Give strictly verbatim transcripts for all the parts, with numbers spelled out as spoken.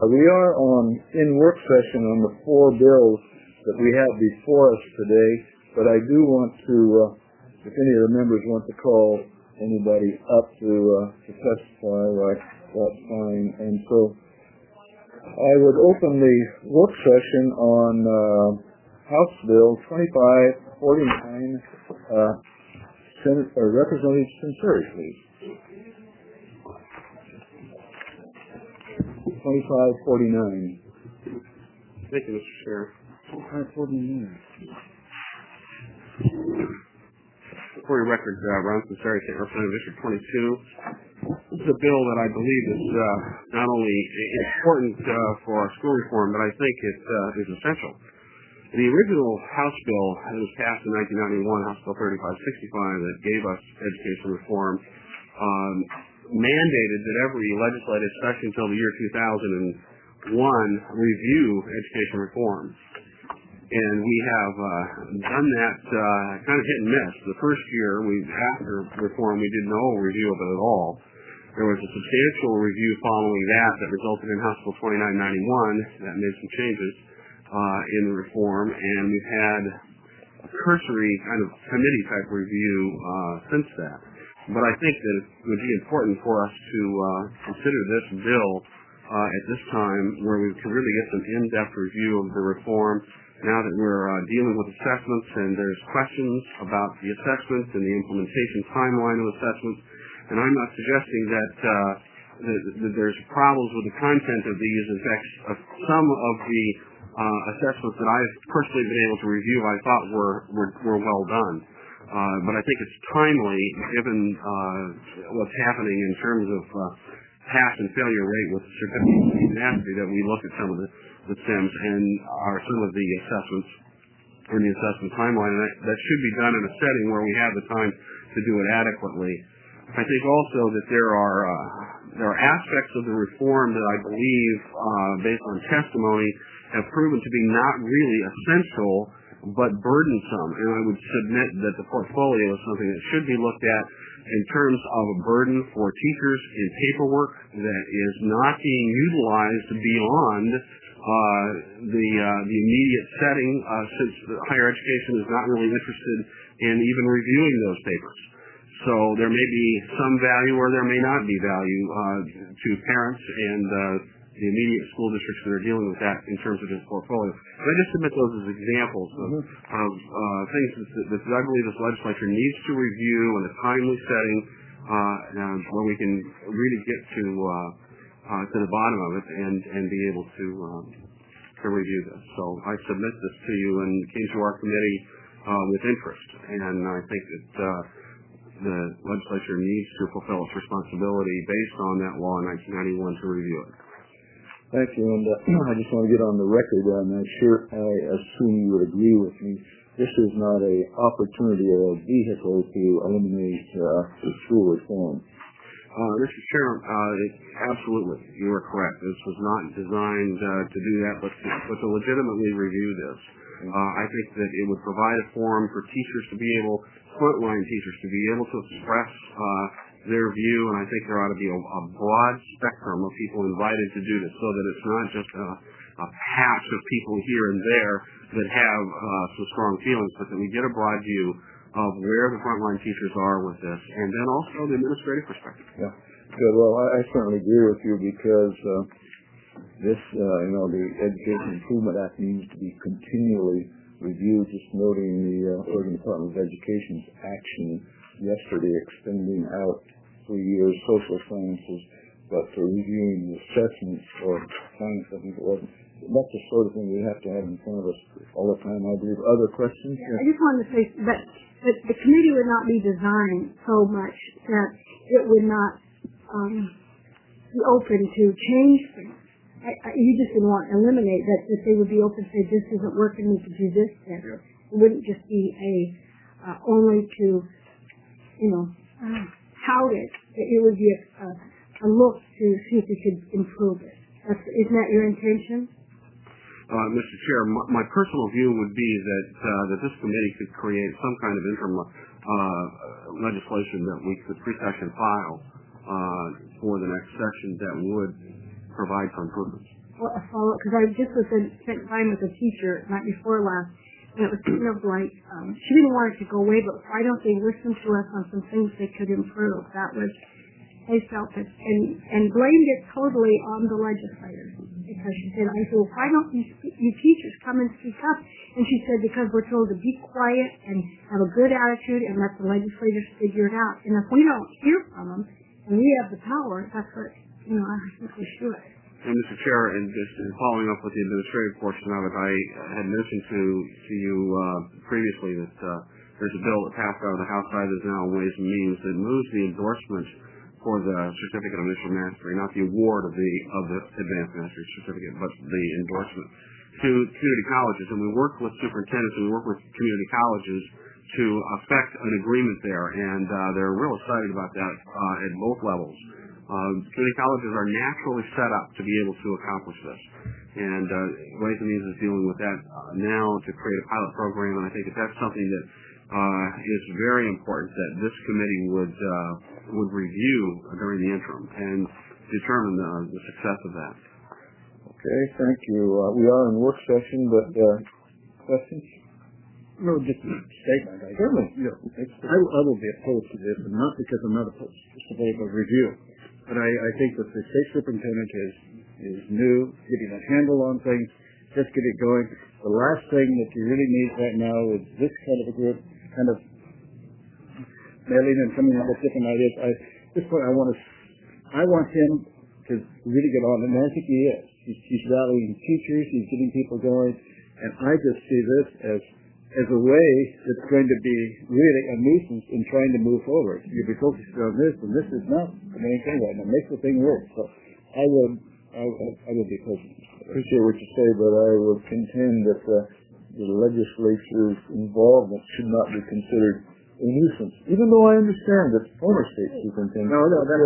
We are on in work session on the four bills that we have before us today, but I do want to, uh, if any of the members want to call anybody up to, uh, to testify, right, that's fine. And so I would open the work session on uh, House Bill twenty-five forty-nine. Uh, Senate, uh, Representative Censori, please. twenty-five forty-nine. Thank you, Mister Chair. twenty-five forty-nine. For your record, uh, Ron Censori, State Representative District twenty-two. This is a bill that I believe is uh, not only important uh, for our school reform, but I think it uh, is essential. The original House bill that was passed in nineteen ninety-one, House Bill thirty-five sixty-five, that gave us education reform, um, mandated that every legislative session until the year two thousand one review education reform. And we have uh, done that uh, kind of hit and miss. The first year, we after reform, we did no review of it at all. There was a substantial review following that that resulted in House Bill twenty-nine ninety-one that made some changes uh, in the reform, and we've had a cursory kind of committee-type review uh, since that. But I think that it would be important for us to uh, consider this bill uh, at this time where we can really get some in-depth review of the reform now that we're uh, dealing with assessments and there's questions about the assessments and the implementation timeline of assessments. And I'm not suggesting that, uh, that, that there's problems with the content of these. In fact, uh, some of the uh, assessments that I've personally been able to review I thought were, were, were well done. Uh, but I think it's timely, given uh, what's happening in terms of uh, pass and failure rate with certificate of tenacity, that we look at some of the, the S I Ms and are some of the assessments in the assessment timeline. And that, that should be done in a setting where we have the time to do it adequately. I think also that there are uh, there are aspects of the reform that I believe, uh, based on testimony, have proven to be not really essential but burdensome, and I would submit that the portfolio is something that should be looked at in terms of a burden for teachers in paperwork that is not being utilized beyond uh, the uh, the immediate setting, uh, since higher education is not really interested in even reviewing those papers. So there may be some value or there may not be value uh, to parents and uh, the immediate school districts that are dealing with that in terms of this portfolio. But I just submit those as examples of, mm-hmm. of uh, things that, that I believe this legislature needs to review in a timely setting uh, uh, where we can really get to uh, uh, to the bottom of it and, and be able to um, to review this. So I submit this to you and came to our committee uh, with interest, and I think that uh, the legislature needs to fulfill its responsibility based on that law in nineteen ninety-one to review it. Thank you, and uh, I just want to get on the record, and I'm sure I assume you would agree with me. This is not a opportunity or a vehicle to eliminate uh, school reform. Uh, Mister Chair, uh, it, absolutely, you are correct. This was not designed uh, to do that, but to, but to legitimately review this. Uh, I think that it would provide a forum for teachers to be able, frontline teachers, to be able to express uh, their view, and I think there ought to be a, a broad spectrum of people invited to do this so that it's not just a, a patch of people here and there that have uh, some strong feelings, but that we get a broad view of where the frontline teachers are with this, and then also the administrative perspective. Yeah, good. Well, I, I certainly agree with you because uh, this, uh, you know, the Education Improvement Act needs to be continually reviewed. Just noting the uh, Oregon Department of Education's action yesterday, extending out three years social sciences, but for reviewing the assessments for science, I think it wasn't. That's the sort of thing we have to have in front of us all the time, I believe. Other questions? Yeah, I just wanted to say that, that the committee would not be designed so much that it would not um, be open to change things. I, I, you just didn't want to eliminate that, that they would be open to say, this isn't working, we could do this then. Yeah. It wouldn't just be a uh, only to, you know, uh, tout it. It would be a, a, a look to see if we could improve it. That's, isn't that your intention? Uh, Mister Chair, my, my personal view would be that uh, that this committee could create some kind of interim uh, legislation that we could pre-session file uh, for the next session that would provide for improvements. a follow-up, because I just was in, spent time with a teacher night before last, and it was kind of like, um, she didn't want it to go away, but why don't they listen to us on some things they could improve? That was, they felt it, and, and blamed it totally on the legislators. Because she said, I said, well, why don't you, you teachers come and speak up? And she said, because we're told to be quiet and have a good attitude and let the legislators figure it out. And if we don't hear from them, and we have the power, that's what, you know, I think we should. And Mister Chair, and just following up with the administrative portion of it, I had mentioned to to you uh, previously that uh, there's a bill that passed out of the House side that's now in Ways and Means that moves the endorsement for the Certificate of Initial Mastery, not the award of the of the Advanced Mastery Certificate, but the endorsement to community colleges. And we work with superintendents and we work with community colleges to affect an agreement there, and uh, they're real excited about that uh, at both levels. Uh, community colleges are naturally set up to be able to accomplish this, and uh, Ways and Means is dealing with that uh, now to create a pilot program, and I think that that's something that uh, is very important that this committee would uh, would review during the interim and determine the, the success of that. Okay, thank you. Uh, we are in work session, but uh, questions? No, just a statement. I, Certainly. You know, I, I will be opposed to this, and not because I'm not opposed to political review, but I, I think that the state superintendent is is new, getting a handle on things, just get it going. The last thing that you really need right now is this kind of a group, kind of mailing and coming up with different ideas. I, at this point, I want to, I want him to really get on, and I think he is. He's, he's rallying teachers, he's getting people going, and I just see this as as a way that's going to be really a nuisance in trying to move forward. You'll be focused on this, and this is not the main thing right now. Make the thing work. So I would, I, I would be opposed. Appreciate what you say, but I would contend that uh, the legislature's involvement should not be considered a nuisance, even though I understand that former state superintendent. No, no, that's,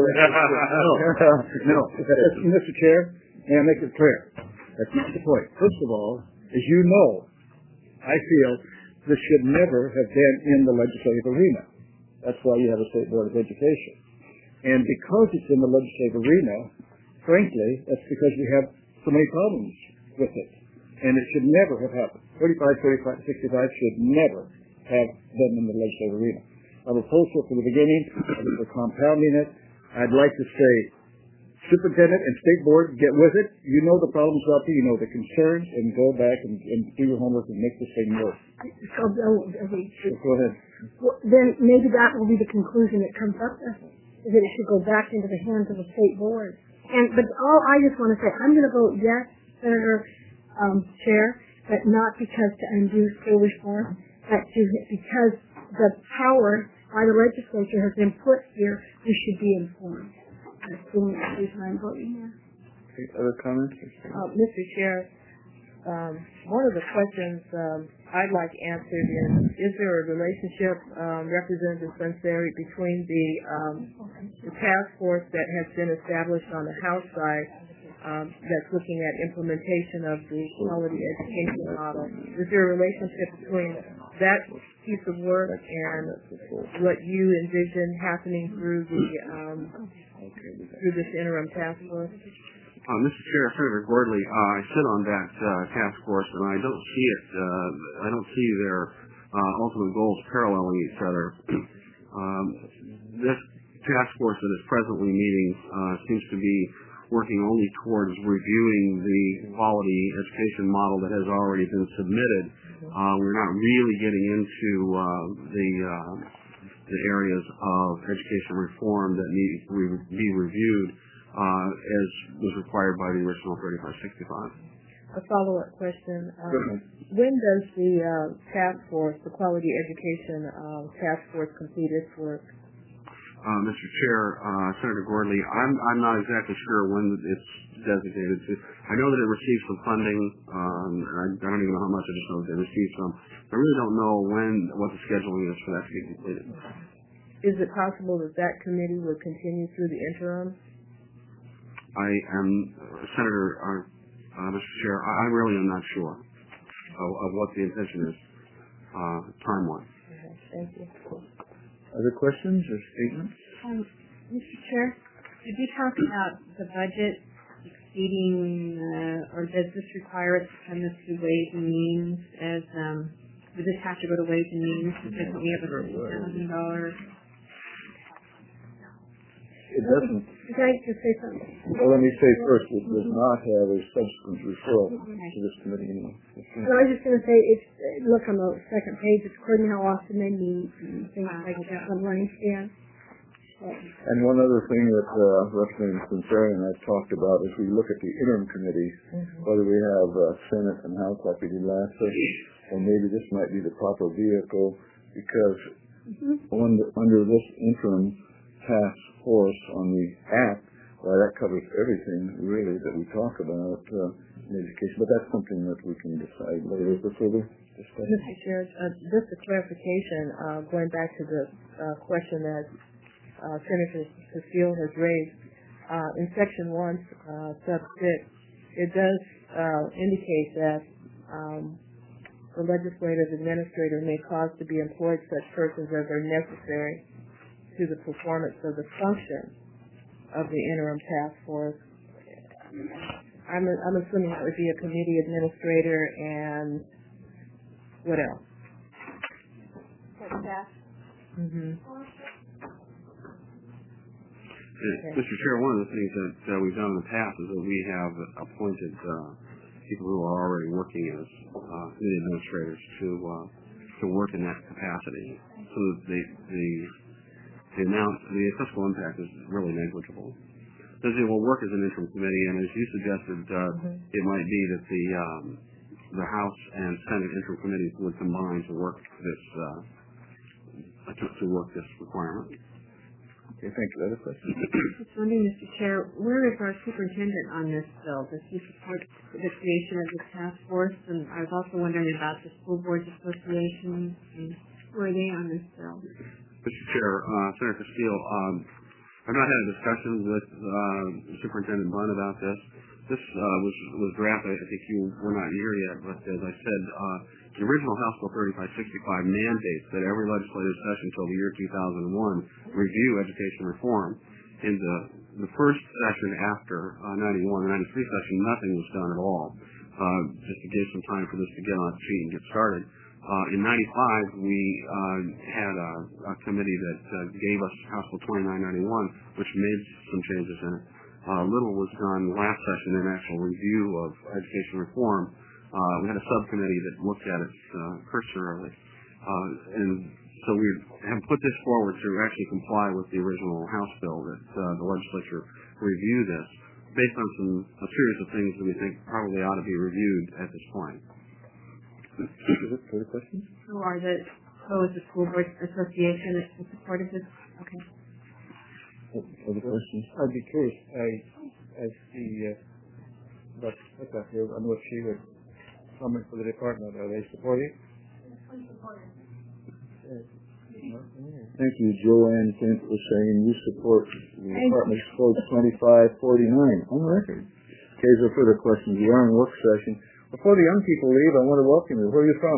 no, no. That's, Mister Chair, may I make it clear? That's not the point. First of all, as you know, I feel this should never have been in the legislative arena. That's why you have a State Board of Education. And because it's in the legislative arena, frankly, that's because we have so many problems with it. And it should never have happened. thirty-five, thirty-five, sixty-five should never have been in the legislative arena. I'm opposed to it from the beginning. I think we're compounding it. I'd like to say, superintendent and state board, get with it. You know the problems out there. You know the concerns, and go back and, and do your homework and make this thing work. So, uh, So go ahead. well, then maybe that will be the conclusion that comes up with, is that it should go back into the hands of the state board. And but all I just want to say, I'm going to vote yes, Senator um, Chair, but not because to undo school reform, but to, because the power by the legislature has been put here, we should be informed. That's the only reason I'm voting yes. Okay, other comments? Uh, Mister Chair, um, one of the questions um, I'd like answered is, is there a relationship, um, Representative Sunseri, between the, um, the task force that has been established on the House side um, that's looking at implementation of the quality education model? Is there a relationship between that piece of work and what you envision happening through the um, through this interim task force? Uh, Mister Chair, Senator Gordley, uh, I sit on that uh, task force, and I don't see it. Uh, I don't see their uh, ultimate goals paralleling each other. um, this task force that is presently meeting uh, seems to be working only towards reviewing the quality education model that has already been submitted. Uh, we're not really getting into uh, the uh, the areas of education reform that need to be reviewed uh, as was required by the original thirty-five sixty-five. A follow-up question. Um, when does the uh, task force, the quality education uh, task force, complete its work? Uh, Mister Chair, uh, Senator Gordley, I'm, I'm not exactly sure when it's designated to. I know that it received some funding. Um, I, I don't even know how much. I just know that it received some. I really don't know when, what the scheduling is for that to be completed. Is it possible that that committee would continue through the interim? I am, uh, Senator, uh, uh, Mister Chair, I, I really am not sure of, of what the intention is, uh, time-wise. Okay, thank you. Other questions or statements? Um, Mister Chair, did you talk about the budget exceeding, uh, or does this require us to send this to Ways and Means as, um, does this have to go to Ways and Means because we have a fifty thousand dollars? It doesn't. Can I just say something? Well, let me say first, it does not have a subsequent referral to this committee anyway. And I was just going to say, it's, look on the second page, it's according to how often they meet and things like that. I'm running scan. And one other thing that uh, Representative Sinceri and I talked about is we look at the interim committees, mm-hmm. whether we have uh, Senate and House like we did last session, or maybe this might be the proper vehicle, because mm-hmm. under, under this interim task force on the act, well, that covers everything really that we talk about uh, in education. But that's something that we can decide later. Is there further discussion? Mister Chair, uh, just a clarification, uh, going back to the uh, question that uh, Senator Cecile has raised. Uh, in Section one, uh, Sub six, it does uh, indicate that um, the legislative administrator may cause to be employed such persons as are necessary to the performance of the function of the interim task force. I'm, I'm assuming that would be a committee administrator and what else? Staff. Mm-hmm. Okay. Mister Chair, one of the things that uh, we've done in the past is that we have appointed uh, people who are already working as uh, committee administrators to uh, to work in that capacity, so that the the the amount, the fiscal impact is really negligible. Because it will work as an interim committee, and as you suggested, uh, mm-hmm. it might be that the um, the House and Senate interim committees would combine to work this uh, to, to work this requirement. Okay, thank you. Other questions? Just wondering, Mister Chair, where is our superintendent on this bill? Does he support the creation of this task force? And I was also wondering about the School Boards Association, and where are they on this bill? Mister Chair, uh, Senator Steele, um, I've not had a discussion with uh, Superintendent Bunn about this. This uh, was was drafted. I think you were not here yet, but as I said, uh, the original House Bill thirty-five sixty-five mandates that every legislative session until the year two thousand one review education reform. In the the first session after uh, ninety-one, the ninety-three session, nothing was done at all, uh, just to give some time for this to get on its feet and get started. Uh, in ninety-five, we uh, had a, a committee that uh, gave us House Bill twenty-nine ninety-one, which made some changes in it. Uh, little was done last session in actual review of education reform. Uh, we had a subcommittee that looked at it uh, cursorily. Uh, and so we have put this forward to actually comply with the original House bill that uh, the legislature review this based on some a series of things that we think probably ought to be reviewed at this point. Further questions? Who are the, oh, is the School Boards Association in support of this? Okay. Other questions? I'd be curious, I, as the, uh, but what's that here, on what she would comment for the department, are they supporting? Thank you, Joanne, Kent, for saying you support the department's code twenty-five forty-nine on record. Okay, so further questions. We are in work session. Before the young people leave, I want to welcome you. Where are you from?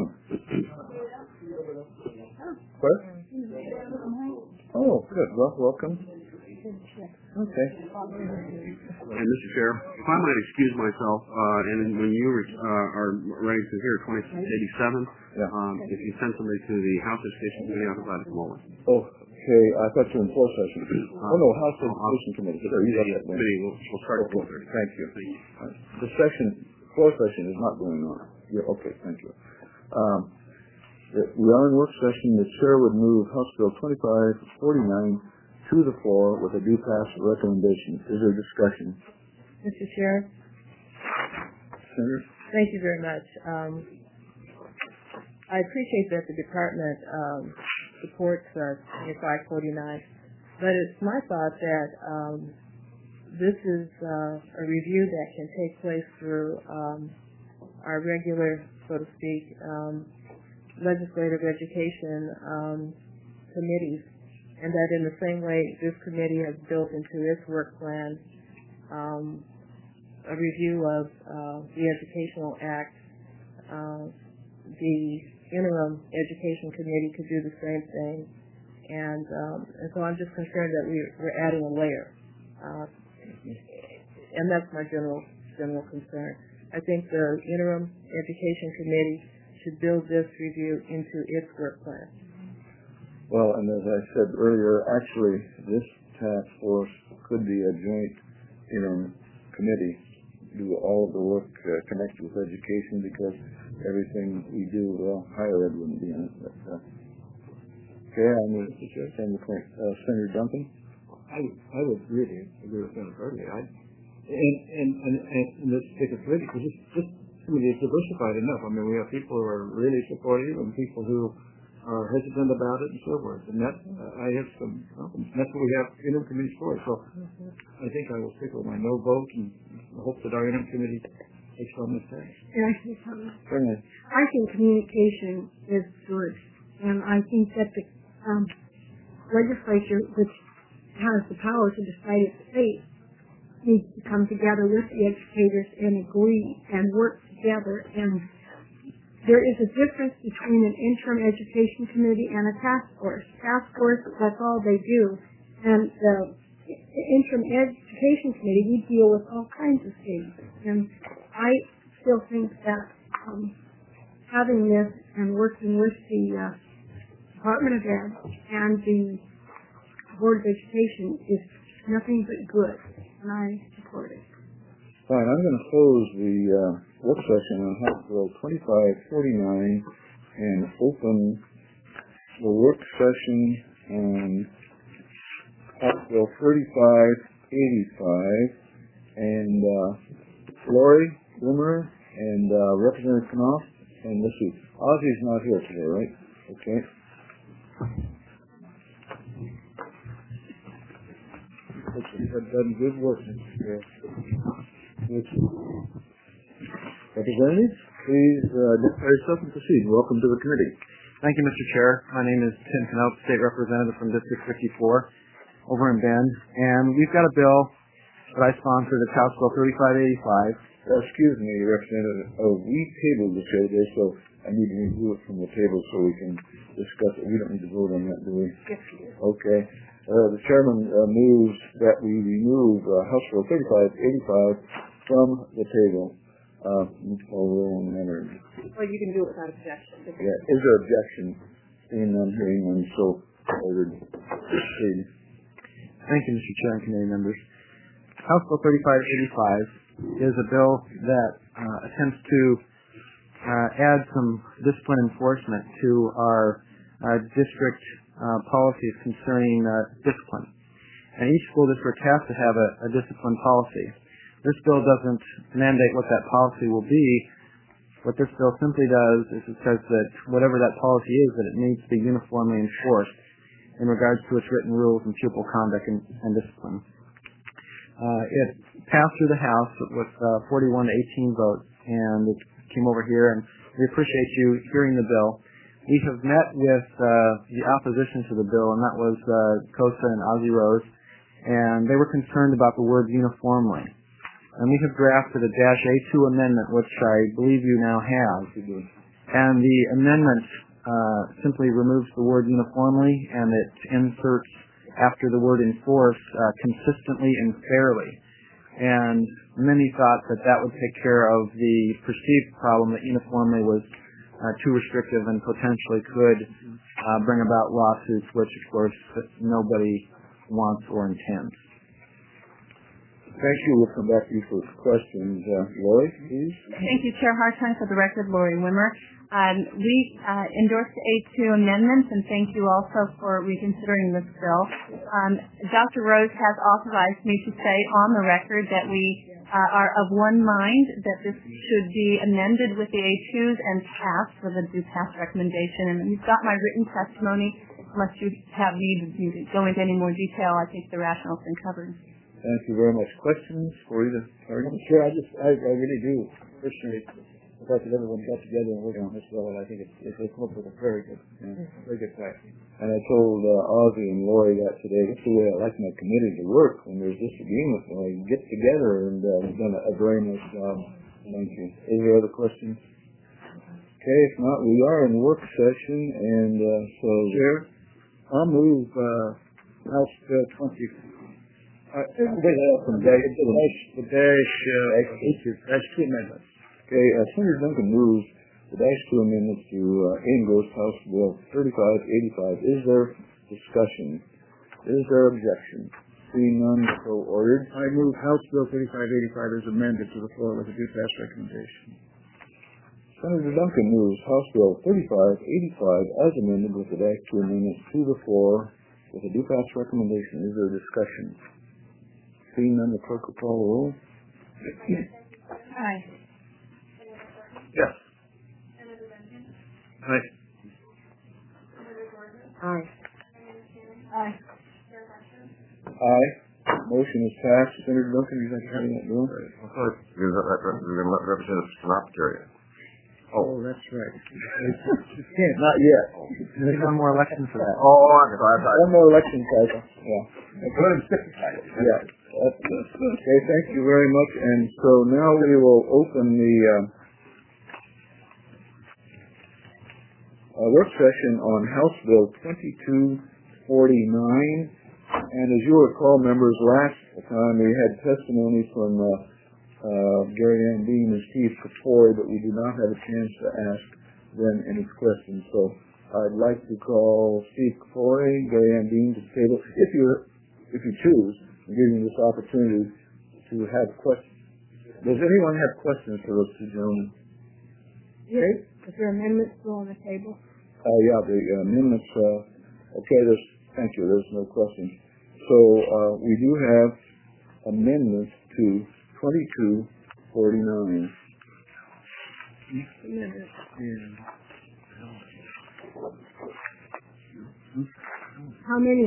Where? Oh, good. Well, welcome. Okay. And Mister Chair, if I might excuse myself, uh, and when you uh, are ready to hear twenty-six eighty-seven, yeah. um, if you send somebody to the House Education Committee, I'll provide it from over. Oh, okay. I thought you were in full session. Uh, oh, no, House Education Committee. Sure, you got that one. Committee will we'll start at four thirty. Thank you. Thank you. Uh, the session, floor session is not going on. Yeah, okay, thank you. Um, we are in work session. The chair would move House Bill twenty-five forty-nine to the floor with a due pass recommendation. Is there discussion? Mister Chair? Senator? Thank you very much. Um, I appreciate that the department um, supports uh, twenty-five forty-nine, but it's my thought that um, this is uh, a review that can take place through um, our regular, so to speak, um, legislative education um, committees. And that in the same way this committee has built into its work plan um, a review of uh, the Educational Act, uh, the interim education committee could do the same thing. And, um, and so I'm just concerned that we, we're adding a layer. Uh, and that's my general general concern. I think the interim education committee should build this review into its work plan. Well, and as I said earlier, actually, this task force could be a joint interim committee, do all of the work uh, connected with education, because everything we do, well, higher ed wouldn't be in it. But, uh, okay, I'm going to send the point. Uh, Senator Duncan? I, I would really agree with Senator Burley. I, and, and, and, and in this particular committee, because it's just, I mean, it's diversified enough. I mean, we have people who are really supportive and people who are hesitant about it and so forth. And that, uh, I have some problems. That's what we have interim committees for. So I think I will stick with my no vote and hope that our interim committee takes on this task. And I think, um, Certainly. I think communication is good. And I think that the um, legislature, which has the power to decide its fate, needs to come together with the educators and agree and work together. And there is a difference between an interim education committee and a task force. Task force, that's all they do. And the interim education committee, we deal with all kinds of things. And I still think that um, having this and working with the uh, Department of Ed and the Board of Education is nothing but good. And I support it. Fine, I'm going to close the uh, work session on House Bill twenty-five forty-nine and open the work session on House Bill thirty-five eighty-five. And uh, Lori Wimmer and uh, Representative Knopf, and let's see, Ozzy's not here today, right? Okay. You've done good work, Mister Representative, please uh, declare yourself and proceed. Welcome to the committee. Thank you, Mister Chair. My name is Tim Knope, State Representative from District fifty-four over in Bend. And we've got a bill that I sponsored, it's House Bill thirty-five eighty-five. Uh, excuse me, Representative. Oh, we tabled this the other day, so I need to review it from the table so we can discuss it. We don't need to vote on that, do we? Yes, we do. Okay. Uh, the chairman uh, moves that we remove uh, House Bill thirty-five eighty-five from the table. Uh, call roll on that. Well, you can do it without objection. Yeah. Is there objection? Seeing none, hearing none, so ordered. Proceed. Thank you, Mister Chair and committee members. House Bill thirty-five eighty-five is a bill that uh, attempts to uh, add some discipline enforcement to our uh, district uh, policies concerning uh, discipline. And each school district has to have a, a discipline policy. This bill doesn't mandate what that policy will be. What this bill simply does is it says that whatever that policy is, that it needs to be uniformly enforced in regards to its written rules and pupil conduct and, and discipline. Uh, it passed through the House with uh, forty-one to eighteen votes, and it came over here, and we appreciate you hearing the bill. We have met with uh, the opposition to the bill, and that was uh, COSA and Ozzy Rose, and they were concerned about the word uniformly. And we have drafted a dash A two amendment, which I believe you now have. And the amendment uh, simply removes the word uniformly, and it inserts after the word enforce uh, consistently and fairly. And many thought that that would take care of the perceived problem that uniformly was uh, too restrictive and potentially could uh, bring about lawsuits, which of course nobody wants or intends. Thank you. We'll come back to you for questions. Uh, Lori, please. Thank you, Chair Hartung. For the record, Lori Wimmer. Um, we uh, endorsed the A two amendments, and thank you also for reconsidering this bill. Um, Doctor Rose has authorized me to say on the record that we uh, are of one mind that this should be amended with the A twos and passed with a due pass recommendation. And you've got my written testimony. Unless you have need to go into any more detail, I think the rationale's been covered. Thank you very much. Questions for either party? Sure, I just, I, I really do appreciate the fact that everyone got together and worked on this bill, and I think it's, it's come up with a very good, yeah, very good plan. And I told uh, Ozzy and Lori that today. That's the way I like my committee to work. When there's disagreement, when I get together, and uh, we've done a, a very nice job. Thank you. Is there other questions? Okay, if not, we are in work session, and uh, so... Chair, I'll move uh, House Bill twenty-five Uh, wait, uh, from dash, the dash, the dash, uh, dash two amendments. Okay, uh, Senator Duncan moves the dash two amendments to uh, Engross House Bill thirty-five eighty-five. Is there discussion? Is there objection? Seeing none, so ordered. I move House Bill thirty-five eighty-five as amended to the floor with a due pass recommendation. Senator Duncan moves House Bill thirty-five eighty-five as amended with the dash two amendments to the floor with a due pass recommendation. Is there discussion? Seeing none, the clerk will call the roll. Aye. Yes. Aye. Aye. Aye. Aye. Motion is passed. Senator Duncan, you like to have that bill? I thought you were going to let Representative Sinatra. Oh, that's right. Can't, not yet. There's one more election for that. Oh, I thought. One more election cycle. Yeah. Yeah. That's, okay, thank you very much. And so now we will open the uh, uh, work session on House Bill twenty-two forty-nine. And as you recall, members, last time we had testimony from uh, uh, Gary Ann Dean and Steve Kapoor, but we did not have a chance to ask them any questions. So I'd like to call Steve Kapoor, Gary Ann Dean to the table, if you if you choose, and give you this opportunity to have questions. Does anyone have questions for those two gentlemen? Yes. Is there amendments still on the table? Uh, yeah, the uh, amendments. Uh, okay, there's. Thank you. There's no questions. So uh, we do have amendments to twenty-two forty-nine. How many?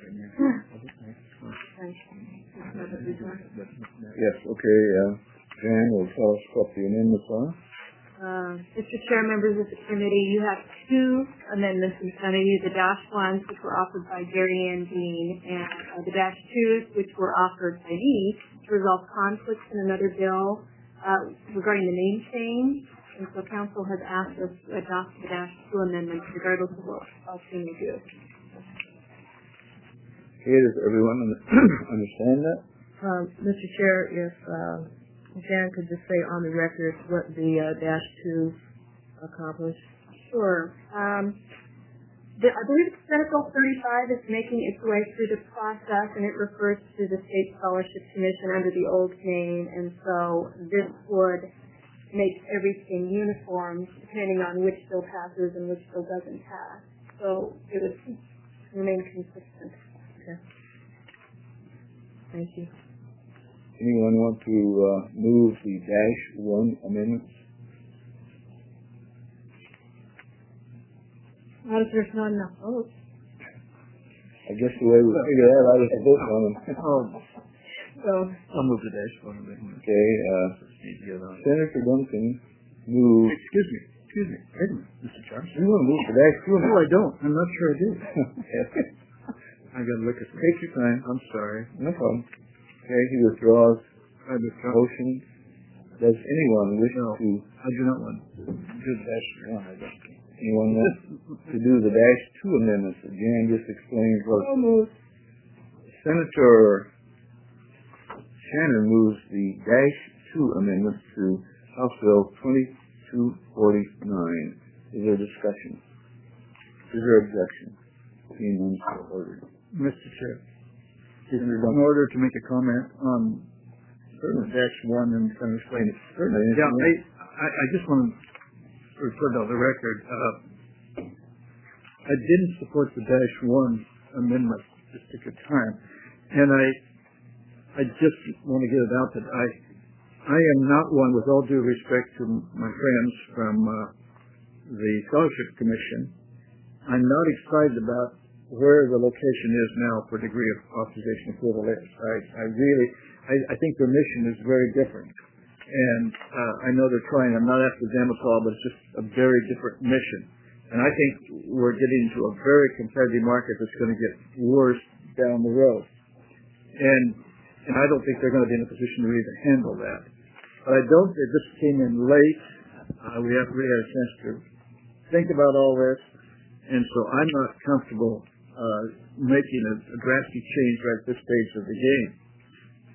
Yes. Okay. Uh, Jan will tell us what the amendments are. Uh, Mister Chair, members of the committee, you have two amendments in front of you, the dash ones, which were offered by Gary Ann Dean, and uh, the dash twos, which were offered by me to resolve conflicts in another bill uh, regarding the name change. And so council has asked us to adopt the dash two amendments regardless of what else we may do. Okay, does everyone understand that? Um, Mister Chair, if uh, Jan could just say on the record what the uh, dash two accomplished. Sure. Um, the, I believe Senate Bill thirty-five is making its way through the process, and it refers to the State Scholarship Commission under the old name, and so this would make everything uniform depending on which bill passes and which bill doesn't pass. So it would remain consistent. Okay. Thank you. Anyone want to uh, move the dash one amendments? Not if there's not enough votes. I guess the way we figure that out is to vote on them. Oh, So, I'll move the dash one amendment. Okay, uh, Senator Duncan moved. Excuse me, excuse me, wait a minute, Mister Charles. You want to move the dash two No, I don't. I'm not sure I do. I gotta look at. Take your time. I'm sorry. No problem. Okay, he withdraws I withdraw. motion. Does anyone wish No. to I do not want to do the dash one. I don't. anyone want to do the dash two amendments that Jan just explained? so moved. Senator Shannon moves the dash two amendments to House Bill twenty-two forty-nine. Is there discussion? Is there objection? Seeing none, so ordered. Mister Chair, Senator in Duncan. order to make a comment on dash one and kind of explain it. Certainly. Yeah, I, I, I just want to put it on the record. Uh, I didn't support the dash one amendment at this particular time, and I, I just want to get it out that I, I am not one, with all due respect to my friends from uh, the Scholarship Commission. I'm not excited about where the location is now for degree of authorization approval is. I, I really, I, I think their mission is very different. And uh, I know they're trying, I'm not after them at all, but it's just a very different mission. And I think we're getting into a very competitive market that's going to get worse down the road. And and I don't think they're going to be in a position to even handle that. But I don't, it just came in late. Uh, we have really had a chance to think about all this. And so I'm not comfortable uh, making a, a drastic change right at this stage of the game.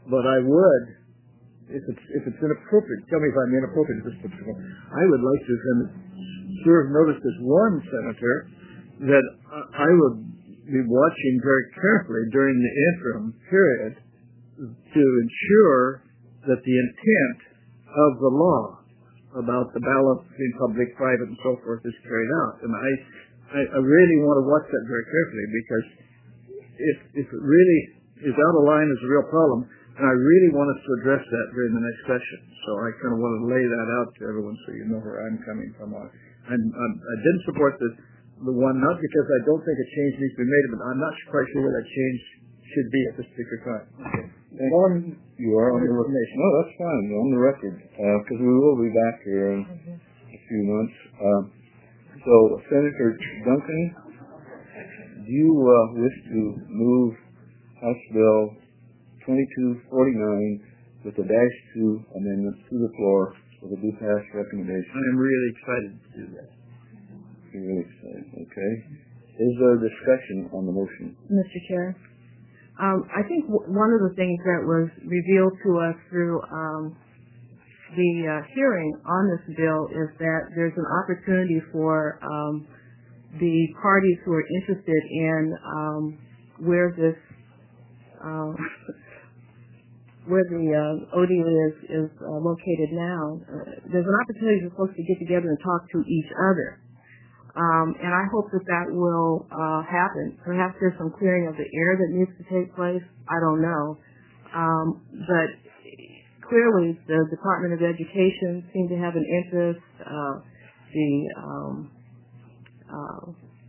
but I would, if it's if it's inappropriate, tell me if I'm inappropriate at this particular point. I would like to then serve notice as one senator that I would be watching very carefully during the interim period to ensure that the intent of the law about the balance between public, private, and so forth is carried out. And I, I, I really want to watch that very carefully, because if, if it really is out of line, is a real problem, and I really want us to address that during the next session. So I kind of want to lay that out to everyone so you know where I'm coming from. I'm, I'm, I didn't support the, the one, not because I don't think a change needs to be made, but I'm not quite sure where that change should be at this particular time. Okay. On, you are on the record. No, that's fine. You're on the record, because uh, we will be back here in mm-hmm. a few months. Uh, so, Senator Duncan, do you uh, wish to move House Bill twenty-two forty-nine with the dash two amendments to the floor with a do pass recommendation? I am really excited to do that. You're really excited. Okay. Is there discussion on the motion? Mister Chair? Um, I think w- one of the things that was revealed to us through um, the uh, hearing on this bill is that there's an opportunity for um, the parties who are interested in um, where this, uh, where the uh, O D A is, is uh, located now. Uh, there's an opportunity for folks to get together and talk to each other. Um, and I hope that that will uh, happen. Perhaps there's some clearing of the air that needs to take place. I don't know. Um, but clearly the Department of Education seemed to have an interest. Uh, the um, uh,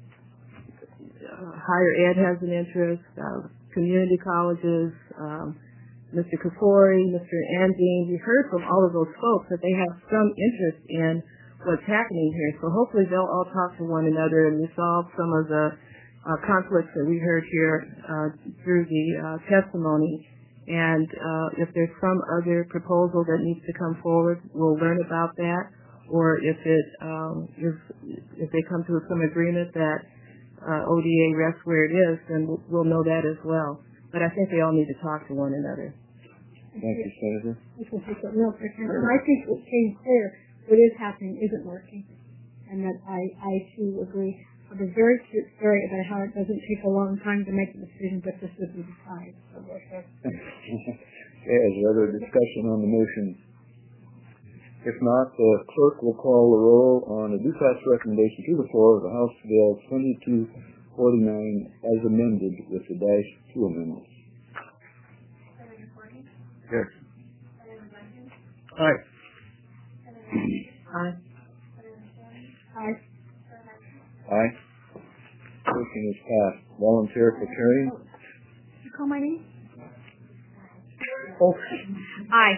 higher ed has an interest. Uh, community colleges, um, Mister Kafori, Mister Andine. We heard from all of those folks that they have some interest in what's happening here. So hopefully they'll all talk to one another and resolve some of the uh, conflicts that we heard here uh, through the uh, testimony. And uh, if there's some other proposal that needs to come forward, we'll learn about that. Or if it um, if, if they come to some agreement that uh, O D A rests where it is, then we'll, we'll know that as well. But I think they all need to talk to one another. Thank you, Senator. No, I think what came clear, what is happening isn't working, and that I, I too agree. With a very cute story about how it doesn't take a long time to make a decision, but this is the decide. So okay, is there other discussion on the motion? If not, the clerk will call the roll on a do pass recommendation to the floor of the House Bill twenty-two forty-nine as amended with the dash two amendments. Yes. Aye. Aye. Aye. Aye. Motion is passed. Volunteer for carrying? Did you call my name? Oh, Aye.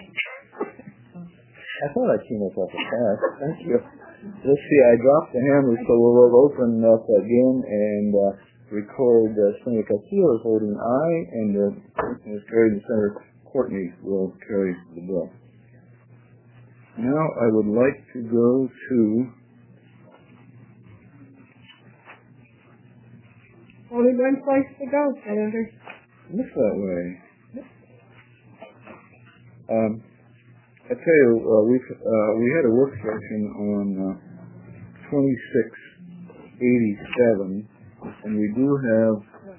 I thought I came up off the pass. Thank you. Let's see, I dropped the hammer, so we'll open up again and uh, record uh, Senator Castillo is voting aye, and the motion is carried, and Senator Courtney will carry the bill. Now I would like to go to only one place to go, Senator. Looks that way. Um, I tell you, uh, we uh, we had a work session on uh, twenty-six eighty-seven, and we do have.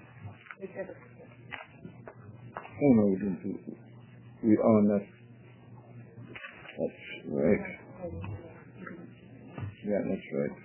Oh no, we didn't. Do, we on that. That's right. Yeah, that's right.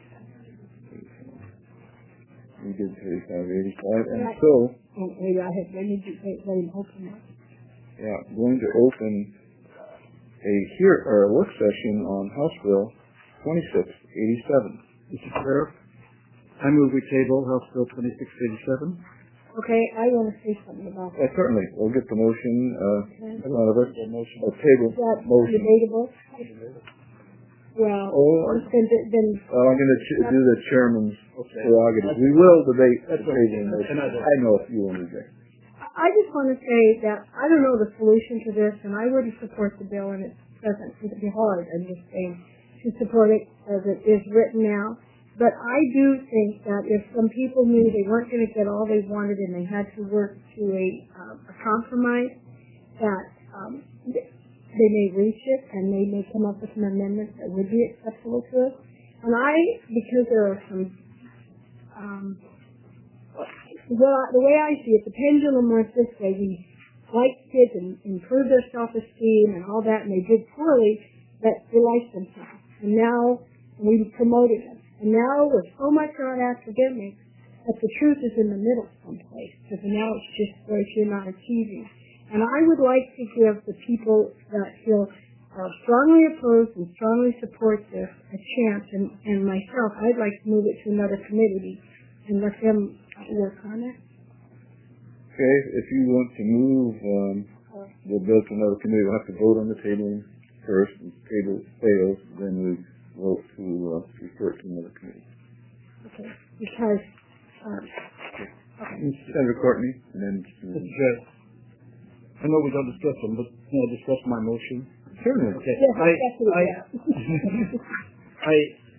We did thirty-five eighty-five, and so. Maybe I had. Let me let him open it. Yeah, going to open a here or a work session on House Bill twenty-six eighty-seven. Mister Chair, I move we table House Bill twenty-six eighty-seven. Okay, I want to say something about that. Uh, certainly, we'll get the motion. Uh, Okay. on a virtual motion. A table Is that motion. debatable? Well, Oh, then, then uh, I'm going to ch- do the chairman's prerogative. We will debate the table motion. I know if you want to debate. I just want to say that I don't know the solution to this, and I wouldn't support the bill in its present. It would be hard, I'm just saying, to support it as it is written now. But I do think that if some people knew they weren't going to get all they wanted and they had to work to a, uh, a compromise, that um, they may reach it and they may come up with some amendments that would be acceptable to us. And I, because there are some, um, well, the way I see it, the pendulum went this way. We like kids and improve their self-esteem and all that, and they did poorly, but they liked themselves. And now we promoted them. And now we're so much on academics that the truth is in the middle someplace, because now it's just where you're not achieving. And I would like to give the people that feel uh, strongly opposed and strongly support this a chance, and, and myself, I'd like to move it to another committee and let them work on it. Okay, if you want to move um, the bill to another committee, we'll have to vote on the table first. If the table fails, then we vote to uh, refer it to another committee. Okay, because... Um, okay. Senator Courtney, and then... Mister Chair, I know we don't discuss them, but can I discuss my motion? Certainly. Okay. Yes, I, definitely. I, I,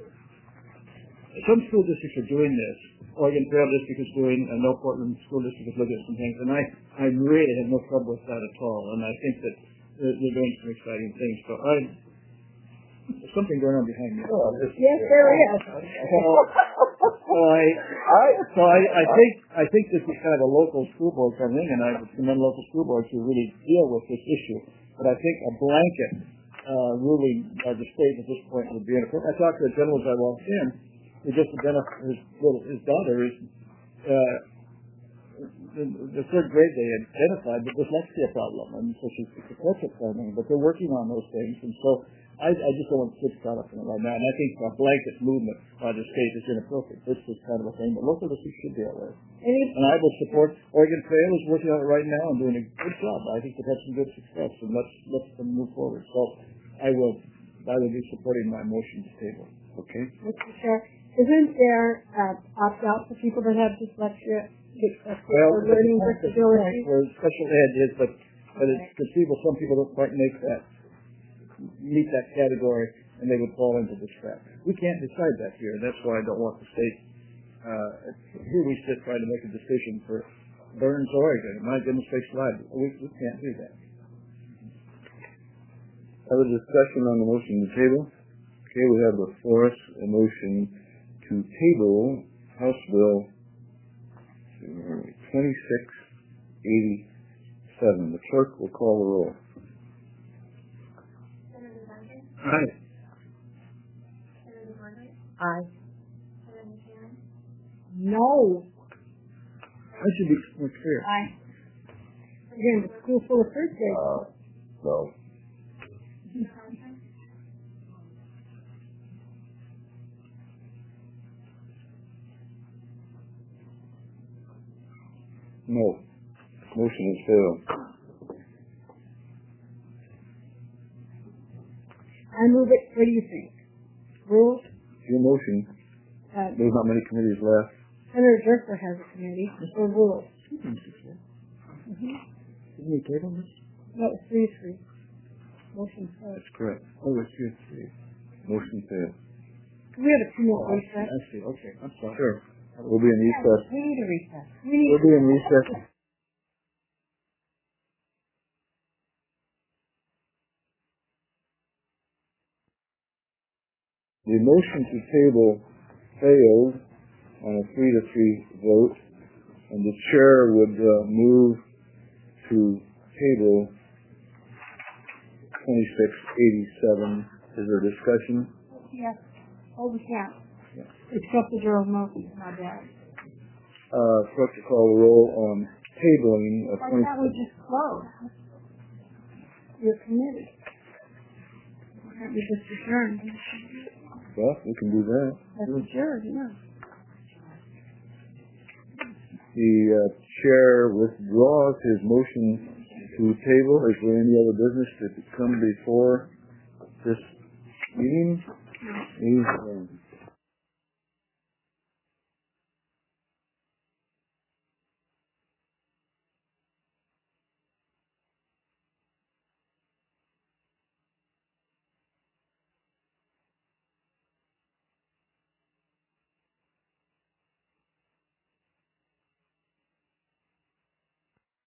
some school districts are doing this. Oregon Trail District is doing, and no Portland School District is looking at some things, and I, I really have no trouble with that at all, and I think that they're, they're doing some exciting things. So I, there's something going on behind me. Oh, yes, there is. So I, I, so I, I think, I think this is kind of a local school board kind of thing, and I would commend local school boards to really deal with this issue. But I think a blanket uh, ruling by the state at this point would be inappropriate. I talked to a gentleman as I walked in. He just identified his little, his daughter is uh, the, the third grade they identified the dyslexia problem, and so she's dyslexic learning. But they're working on those things, and so I, I just don't want to get caught up in it right now. And I think a blanket movement by the state is inappropriate. This is kind of a thing, but local districts should be that way. And I will support Oregon Trail is working on it right now and doing a good job. I think they've had some good success, and let's let's them move forward. So I will I will be supporting my motion to table. Okay. Mister Chair, isn't there uh, opt out for people that have dyslexia, dyslexia Well, or learning disabilities? Where special ed is, but but it's conceivable some people don't quite make that meet that category, and they would fall into this trap. We can't decide that here, and that's why I don't want the state. Uh, here we sit trying to make a decision for Burns, Oregon. My goodness sakes, alive. We, we can't do that. Have a discussion on the motion to table. Okay, we have before us a motion to table House Bill twenty-six eighty-seven. The clerk will call the roll. Aye. Aye. No. I should be more clear. Aye. Again, the school full of first grade. Uh, no. No. Motion is failed. I move it. What do you think? Rules? Your motion. Uh, There's not many committees left. Senator Driscoll has a committee for rules. Mm-hmm. Didn't we table this? No, it's three three. Motion failed. That's correct. Oh, it's three three. Motion failed. We have a two minute I recess. see. Okay. I'm sorry. Sure. We'll be in recess. We need a recess. We need We'll be in recess. The motion to table failed on a three to three vote, and the chair would uh, move to table twenty-six eighty-seven. Is there discussion? Yes. Oh, we can't. Yeah. Except the Gerald motion. My bad. Uh, clerk to call the roll on tabling of Why twenty. can't we just close? Your committee. Why can't we just adjourn? Well, we can do that. That's adjourned, yeah. The uh, chair withdraws his motion to table. Is there any other business to come before this meeting? Meeting adjourned.